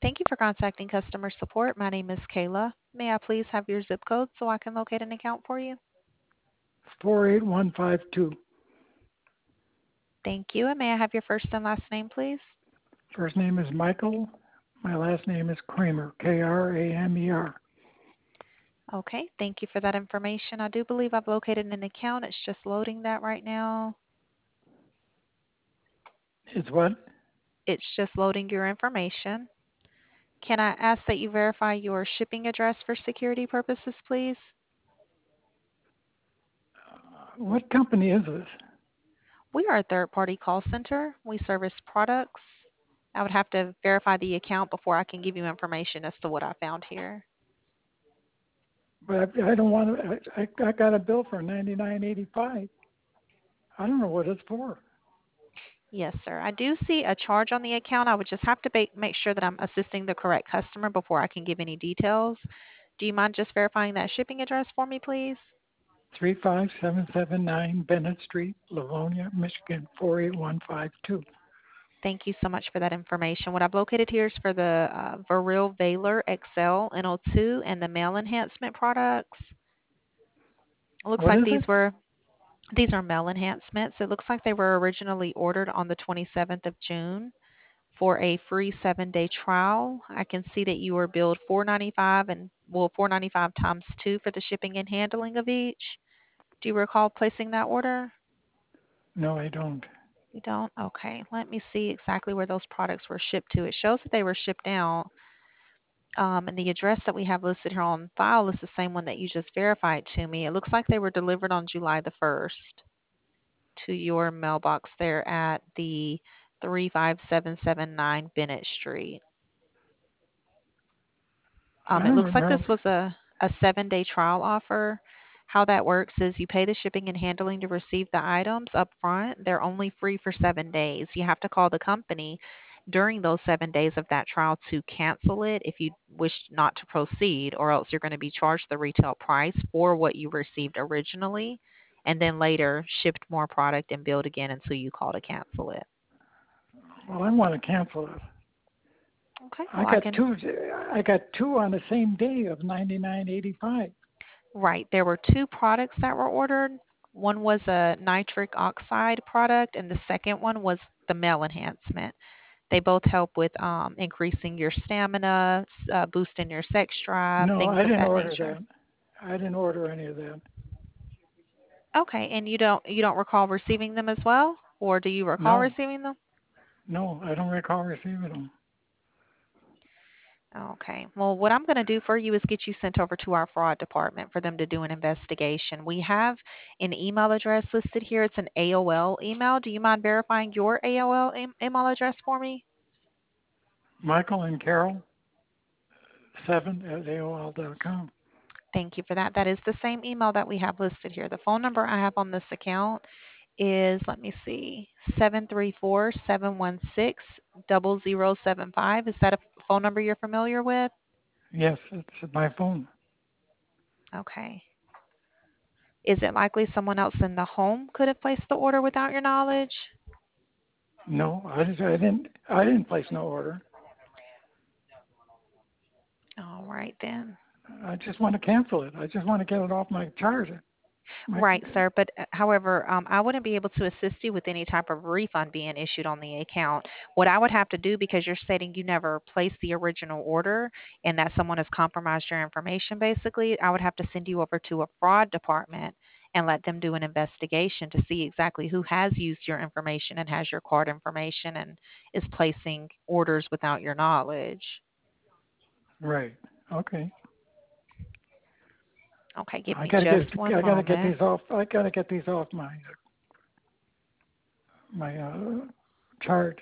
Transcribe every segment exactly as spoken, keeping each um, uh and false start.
Thank you for contacting customer support. My name is Kayla. May I please have your zip code so I can locate an account for you? four eight one five two. Thank you. And may I have your first and last name, please? First name is Michael. My last name is Kramer, K R A M E R. Okay, thank you for that information. I do believe I've located an account. It's just loading that right now. It's what? It's just loading your information. Can I ask that you verify your shipping address for security purposes, please? What company is this? We are a third-party call center. We service products. I would have to verify the account before I can give you information as to what I found here. But I, I don't want to. I, I got a bill for ninety-nine eighty-five. I don't know what it's for. Yes, sir. I do see a charge on the account. I would just have to ba- make sure that I'm assisting the correct customer before I can give any details. Do you mind just verifying that shipping address for me, please? Three five seven seven nine Bennett Street, Livonia, Michigan four eight one five two. Thank you so much for that information. What I've located here is for the uh, Viril Valor X L N O two and the male enhancement products. It looks What like is these it? were these are male enhancements. It looks like they were originally ordered on the twenty-seventh of June for a free seven-day trial. I can see that you were billed four ninety-five and well four ninety-five times two for the shipping and handling of each. Do you recall placing that order? No, I don't. You don't? Okay. Let me see exactly where those products were shipped to. It shows that they were shipped out. Um, and the address that we have listed here on file is the same one that you just verified to me. It looks like they were delivered on July the first to your mailbox there at the three five seven seven nine Bennett Street. I Um, it don't looks like this remember. was a, a seven day trial offer. How that works is you pay the shipping and handling to receive the items up front. They're only free for seven days. You have to call the company during those seven days of that trial to cancel it if you wish not to proceed, or else you're going to be charged the retail price for what you received originally, and then later shipped more product and billed again until you call to cancel it. Well, I want to cancel it. Okay, I well, I got can. two. I got two on the same day of ninety-nine eighty-five. Right. There were two products that were ordered. One was a nitric oxide product, and the second one was the male enhancement. They both help with um, increasing your stamina, s- uh, boosting your sex drive, No, things I of didn't that order nature. that. I didn't order any of that. Okay, and you don't you don't recall receiving them as well, or do you recall No, receiving them? no, I don't recall receiving them. Okay. Well, what I'm going to do for you is get you sent over to our fraud department for them to do an investigation. We have an email address listed here. It's an A O L email. Do you mind verifying your A O L em- email address for me? Michael and Carol seven at A O L dot com. Thank you for that. That is the same email that we have listed here. The phone number I have on this account is, let me see, seven three four, seven one six, zero zero seven five. Is that a phone number you're familiar with? Yes, it's my phone. Okay. Is it likely someone else in the home could have placed the order without your knowledge? No, I, just, I didn't. I didn't place no order. All right then. I just want to cancel it. I just want to get it off my charge. My, Right, sir. But uh, however, um, I wouldn't be able to assist you with any type of refund being issued on the account. What I would have to do, because you're stating you never placed the original order and that someone has compromised your information, basically, I would have to send you over to a fraud department and let them do an investigation to see exactly who has used your information and has your card information and is placing orders without your knowledge. right. Okay. Okay, give I me gotta get. just one I gotta get moment. these off. I gotta get these off my my uh, chart.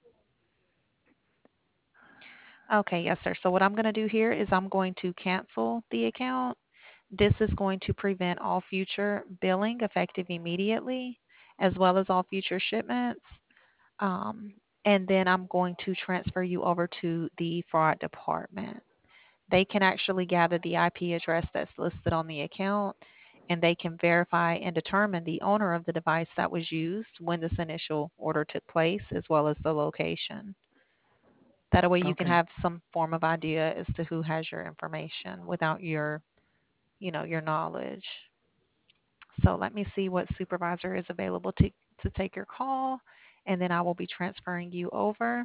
Okay, yes, sir. So what I'm going to do here is I'm going to cancel the account. This is going to prevent all future billing effective immediately, as well as all future shipments. Um, and then I'm going to transfer you over to the fraud department. They can actually gather the I P address that's listed on the account, and they can verify and determine the owner of the device that was used when this initial order took place, as well as the location. That way you can Okay. have some form of idea as to who has your information without your, you know, your knowledge. So let me see what supervisor is available to, to take your call, and then I will be transferring you over.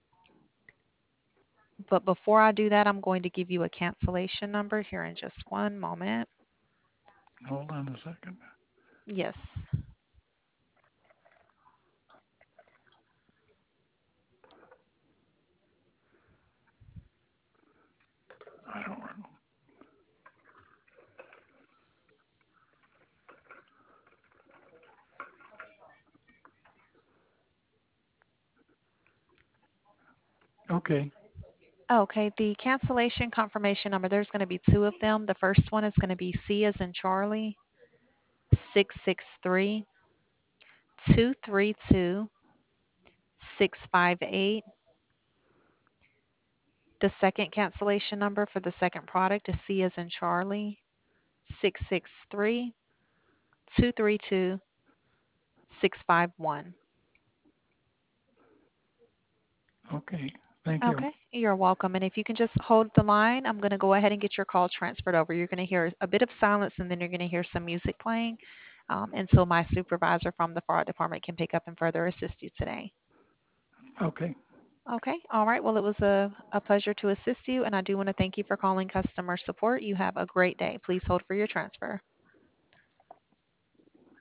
But before I do that, I'm going to give you a cancellation number here in just one moment. Hold on a second. Yes. I don't know. Okay. Okay, the cancellation confirmation number, there's going to be two of them. The first one is going to be C as in Charlie, six six three, two three two, six five eight. The second cancellation number for the second product is C as in Charlie, six six three, two three two, six five one. Okay. Thank you. Okay, you're welcome. And if you can just hold the line, I'm going to go ahead and get your call transferred over. You're going to hear a bit of silence and then you're going to hear some music playing um, until my supervisor from the fraud department can pick up and further assist you today. Okay. Okay, all right. Well, it was a, a pleasure to assist you, and I do want to thank you for calling customer support. You have a great day. Please hold for your transfer.